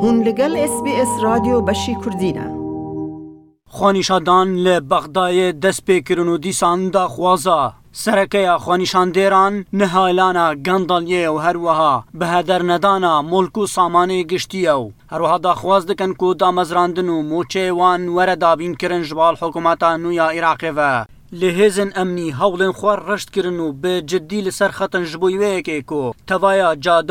بون لگل SBS رادیو بشی کردینه. خوانیشادان لبغدای دست پیکرن و دیسان دا خوازا. سرکه خوانیشاندیران نهایلانا گندالیه و هروها به هدر ندانا ملک و سامانه گشتیو. هروها دا خواز دکن که دا مزراندن و موچه وان وردابین کرن جبال حکومتا نویا عراقی و لهزن امنی هولن خوار رشت کرن و به جدی لسر خطن جبویوه که کو توایا جاده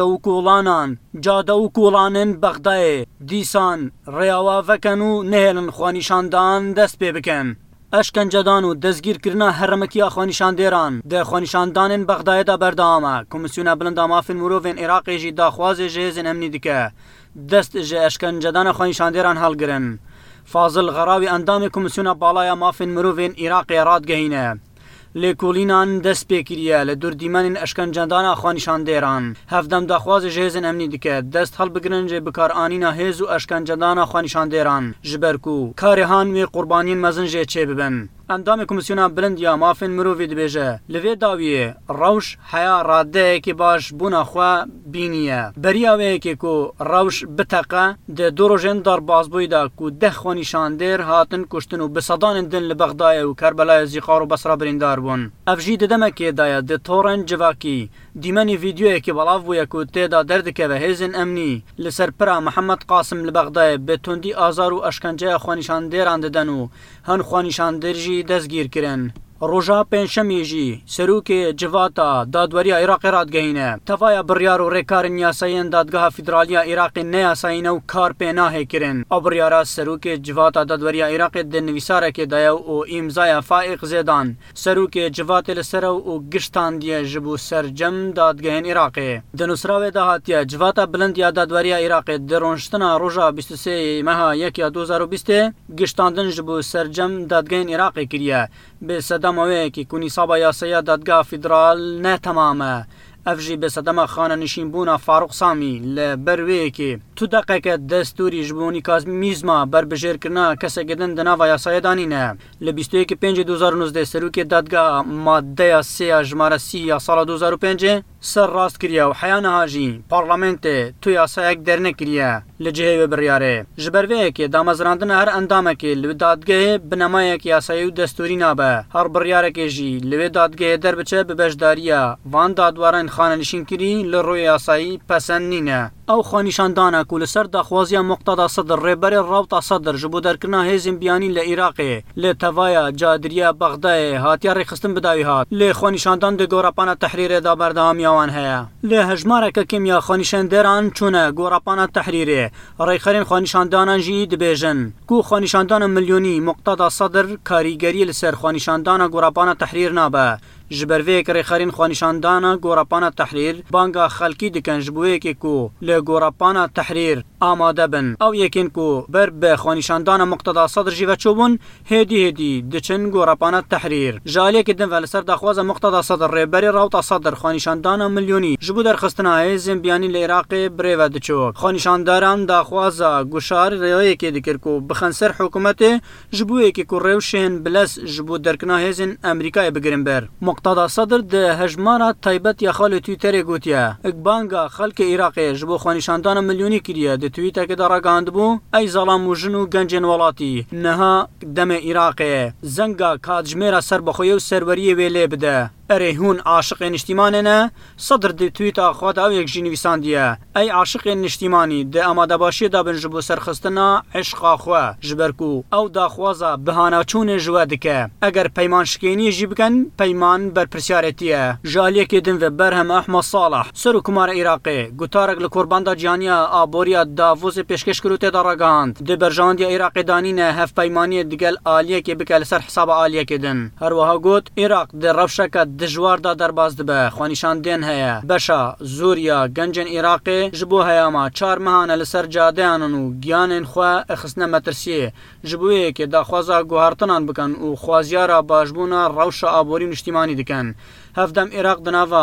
و کولانن بغدای دیسان ریاوا وکن و نهلن خوانیشاندان دست پی بکن. اشکنجدان و دزگیر کرنا هرمکیا خوانیشاندیران ده خوانیشاندان بغدای دا بردامه کمیسیون بلند مافین مروفین عراقی جی دا خواز جهزن امنی دکه دست جه اشکنجدان خوانیشاندیران حل گرن. فاضل غراوی اندام کمیسیون بالای مافین مروفین عراقی راد گهینه لیکولینان دست پیکریه لدور دیمن اشکنجدان خوانیشاندیران هفدم داخواز جهزن امنی دکه دست حل بگرن جه بکار آنینا هز و اشکنجدان خوانیشاندیران جبرکو کارهان و قربانین مزن جه چه ببن. اندام کمیسیون بلند یا مافین مروفی دبیجه لوی داویه روش حیا راده که باش بونا خوا بینیه بریاوه که کو روش بتقه ده دروژن در بازبوی دا کو ده خوانیشاندیر هاتن کشتن و بصدان دن لبغدای و کربلای زیقار و بصره بریندار بون. افجی ددمه که دایا ده تورن جواکی دیمنی ویدیوی که بلاف بویا کو تیدا درد که به هزن امنی لسر پرا محمد قاسم لبغدای به تندی آزار و اشکنجه خوانیشاندیران ددن و هن خوانیشاندیر دستگیر کرن. روژا پنجشنبه جی سروک جواتا دادوری عراق راد گهینه تفایا بریار و ریکار نیاساین دادگاه فدرالی عراق نیاساین و کار پناه کرن. ابریارا سروک جواتا دادوری عراق دنویساره که دایا و امضای فائق زیدان سروک جوات لسر و گشتان دی جبو سرجم دادگاه عراق دنوسراو دهاتیا جواتا بلند یا دادوری عراق درونشتنا روژا 23 ماه 1 2020 گشتاندن جبو سرجم دادگاه عراق کریه به صدمه که کنی صابا یاسیا دادگاه فدرال نه تمامه. افجی به صدمه خانه نشین بونا فاروق سامی لبروی که تو دقیقه دستوری جبونی کاز میزما بر بجیر کرنا کسی گدن دنا و یاسای دانی نه. ل21 5 2019 سروک دادگاه ماده 3 جماره 30 سال 2005 سر راست کریا و حیان هاجی پارلمنت تو یاسای درنه کریا لجهه بریاره جبروی که دامزراندن هر اندامه که لو دادگاه بنمایه که یاسای دستوری نابه هر بریاره که جی لو دادگاه در بچه به بجداریا وان دادوارن خانه نشین کری لروی یاسایی پسند نینه. او خوانیشاندانه کل سر داخوازی مقتدا صدر ریبری رابطه صدر جبو درکرنا هزم بیانی لعراقی لتوایا جادریه بغدای هاتیا ریخستن بداوی هات لخوانیشاندان ده گوراپانا تحریر دا بردهام یوان هیا لهجماره که کمیا خوانیشاندیران چونه گوراپانا تحریری ریخرین خوانیشاندانان جی دبیجن کو خوانیشاندان ملیونی مقتدا صدر کاریگری لسر خوانیشاندان گوراپانا تحریر نابه جبروی که ریخرین خوانیشاندان گوراپانا تحریر بانگا خلکی دکن جبوی که کو لگوراپانا تحریر آماده بن او یکین کو بر به خوانیشاندان مقتدا صدر جیوه چوبون هدی دچن گوراپانا تحریر جالی که دن ولسر داخواز مقتدا صدر ریبری راوتا صدر خوانیشاندان ملیونی جبو در خستنا هیزم بیانی لعراق بریوه دچو خوانیشانداران داخواز گوشار ریوی که دکر کو بخنسر حکومت جبوی که کو ریوشن بلس جبو درکنا هیزن امریکای بگرن بر مقتدا صدر ده هجمارا تایبت یا خال تویتر گوتیا اکبانگا خلک عراقی جبو خوانیشاندان ملیونی کریه ده تویتر که دارا گاند بو ای ظلام و جنو گنجن ولاتی نها دم عراقی زنگا کادجمیرا سر بخویو سروریه ویلی بده ارهون عاشق نشتیمانه نه صدر ده تویت آخواد او یک جنویسان دیه ای عاشق نشتیمانی ده اماده باشی دا بن جبو سرخستنا عشق آخواه جبرکو او داخوازا بهانا چون جوه دکه اگر پیمان شکینی جی بکن پیمان بر پرسیارتیه جالیه که دن و برهم احمد صالح سر کمار عراقی گوتارک لکوربان دا جانیا آبوریا داووز پیشکش کروته داراگاند ده برجاندی عراقی دانینه هف پیمانی دگل آلیه که بکل سر حساب آلیه که دن هر وها گوت عراق ده رفشکت دجوار دا درباز دبه خوانیشاندین هیا بشا زوریا گنجن عراقی جبو هیا ما 4 ماهانه لسر جاده آنونو گیانن خواه اخسنه مترسیه جبویه که دا خوازا گوهارتنان بکن و خوازیارا باجبونا روش آبوری نشتیمانی دکن هفدم عراق دناوا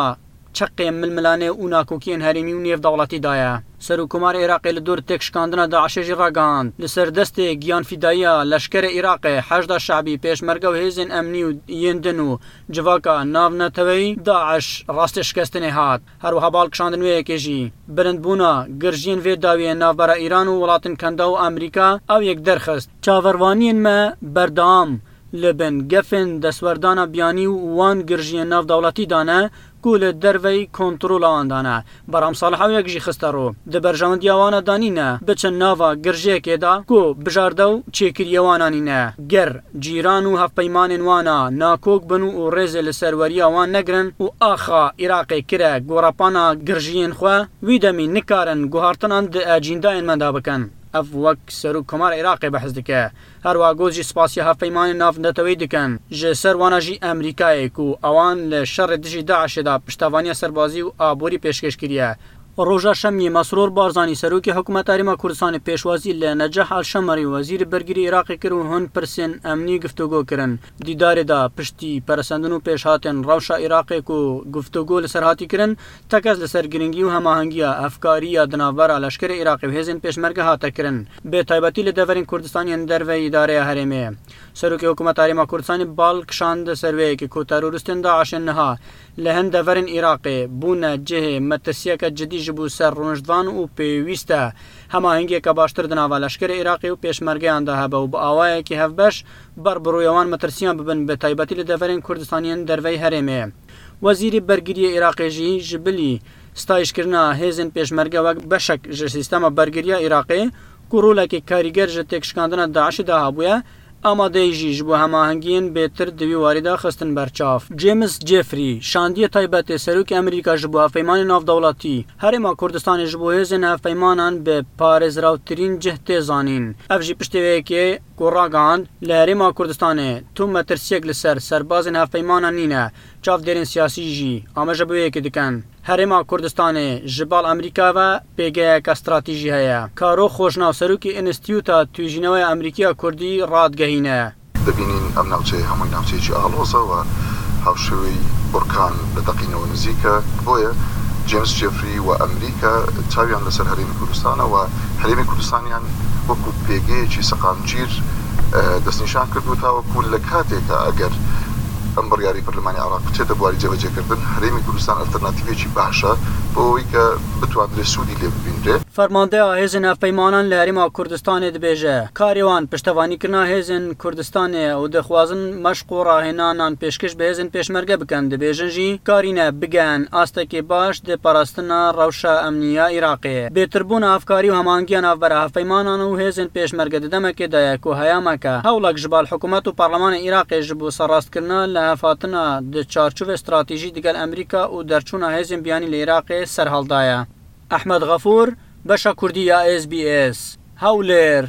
چقی ململانه و ناکوکین هەرێمی و نێودەوڵەتیدایە. سەرۆکۆمار عێراقی لە دور تێکشکاندنە داعشێژی ڕاگەاند لەسەر دەستێک گیانفیداییە لەشکرە عێراقی هەژدا شعبی پێشمەرگە و هێزن ئەمنی و یێندن و جڤاکە ناونەتەوەی داعش ڕاستی شکستنێ هات. هەروەها باڵکشاندنوەیەکێژی برندبوونا گرژین vê dawiyê navbera Îran û welatên Kanada û Amerîka ew yek derxist. Çavervaniyên me berdewam li bin gefên destwerdana biyanî û wan girjiyên navdewletî dane ku li derveyî kontrola wan dane. Baram Salih ew yek jî xiste ro. Di berjewendiya wan de danîne biçin nava girjiyekê da ku bijarde û çêkiriye wan anîne. Ger cîran û hevpeymanên wana nakok bin û rêzê li serweriya wan negirin û axa Iraqê kire gorapana girjiyên xwe, wî demî nikarin guhartinan di ecîndayên me de bikin. Ev wek Serokkomar Iraqê behs dike. Herwa goz jî spasiya hevpeymanên navnetewî dikin. Ji ser wana jî Amerîkayê ku ewan li şerê dijî Daişê da piştevaniya serbazî û aborî pêşkêş kiriye. Roja Şemiyê Mesrûr Barzanî Serokê Hikûmeta Herêma Kurdistanê pêşwazî li Neceh Elşemerî wezîrê bergirî Iraqê kir û hûn pirsên emnî guftûgû kirin. Dîdarê da piştî peresendin û pêşhatên rewşa Iraqê ku guftûgû li ser hatî kirin, tekez li ser giringî û hemahengiya efkariya di navbera leşkerê Iraqê û hêzên pêşmerge hate kirin. Bê taybetî li deverên Kurdistaniyên derve îdareya herêmê. Serokê Hikûmeta Herêma Kurdistanê bal kişand serveyekê ku teroristên Daişên niha li hin deverên Iraqê bûne cihê metirsiyeke cidî ji bo ser rûniştvan û pêwîst e hemahengiyeke baştir di nava leşkerê Iraqê û pêşmergeyan de hebe û bi awayekî hevbeş ber bi royawan metirsiyan bibin bi taybetî li deverên Kurdistaniyên derveyî herêmê. Wezîrê bergiriyê Iraqê jî ji bilî stayişkirina hêzên pêşmerge wek beşek ji sîstema bergiriya Iraqê ku rolekê karîger ji têkşikandina Daişê de habûye, amadeyî jî ji bo hemahengiyên bêtir di vî warî de xistin berçav. James Jeffrey, şandiye taybetê Serokê Amerîka ji bo hevpeymanên navdewletî, Herêma Kurdistanê ji bo hêzên hevpeymanan bi parêzrawtirîn cih tê zanîn. Ev jî piştîveyekê ku ragihand li Herêma Kurdistanê tu metirsiyek li ser serbazên hevpeymanan nîne, çavdêrên siyasî jî amaje bi wê yekê dikin. Herêma Kurdistanê ji bal Amerîka ve pêgeheka stratejî heye. Karo Xojnav Serokê Înstîtûta Tûjîneweya Amerîkaya Kurdî radgehîne. Dibînin em navçeyê hemû navçeyekî aloza ve hewşêwî Burkan li deqînewe nizîk e. Boye James Jeffrey û Amerîka çawiyan li ser Herêmê Kurdistanê we Herêmê Kurdistanîyan wekû pêgehekî seqamgîr destnîşan kir û ta wekû li katêke eger em biryarî Parlemanê Iraq biçe di barî cevecêkirdin Herêmê Kurdistan alternatîvekî baş e bo wî ke bitwanire Sûdî lê bibînre. Fermandeya hêzên hevpeymanan li Herêma Kurdistanê dibêje karê wan piştevanîkirina hêzên Kurdistanê û dixwazin meşq û rahênanan pêşkêş bi hêzên pêşmerge bikin. Dibêjin jî karîne bigehin astekê baş dê parastina rewşa emniya Iraqê. Bêtirbûna efkarî û hemangiya navbera hevpeymanan û hêzên pêşmerge di demekê de ye ku heya meke hewlek ji bal hikûmet û Parlemanê Iraqê ji bo serrastkirina li hevhatina di çarçovê stratejî digel Amerîka û derçûna hêzên biyanî li Iraqê serhalda ye. Ahmed Gafur, Beşa Kurdî ya SBS. Hewlêr.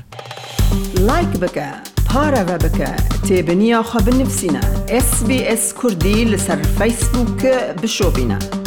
Like bike, pareve bike, têbiniya xwe binivîne. SBS Kurdî li ser Facebook bişopîne.